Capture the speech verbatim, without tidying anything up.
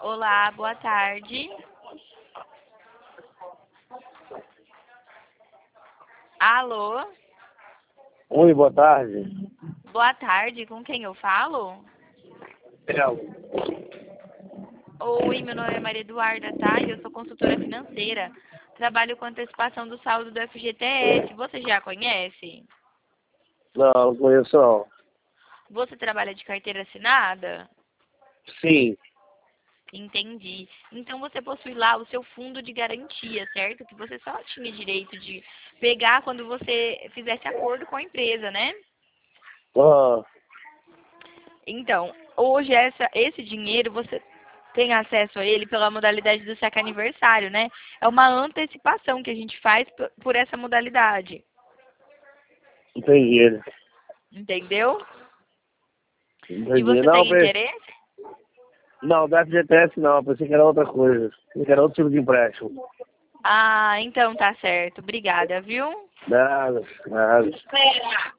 Olá, boa tarde. Alô? Oi, boa tarde. Boa tarde, com quem eu falo? É, Oi, meu nome é Maria Eduarda, tá? E eu sou consultora financeira. Trabalho com antecipação do saldo do F G T S. Você já conhece? não, não conheço não. Você trabalha de carteira assinada? Sim, Entendi. Então você possui lá o seu fundo de garantia, certo? Que você só tinha direito de pegar quando você fizesse acordo com a empresa, né? ah, Então, hoje essa, esse dinheiro você tem acesso a ele pela modalidade do saque aniversário, né? É uma antecipação que a gente faz p- por essa modalidade, entendi. entendeu? E Entendi. você Não, tem pe- interesse? não, da F G T S não, pensei que era outra coisa. Pensei que era outro tipo de empréstimo. Ah, então tá certo. Obrigada, viu? Nada, nada.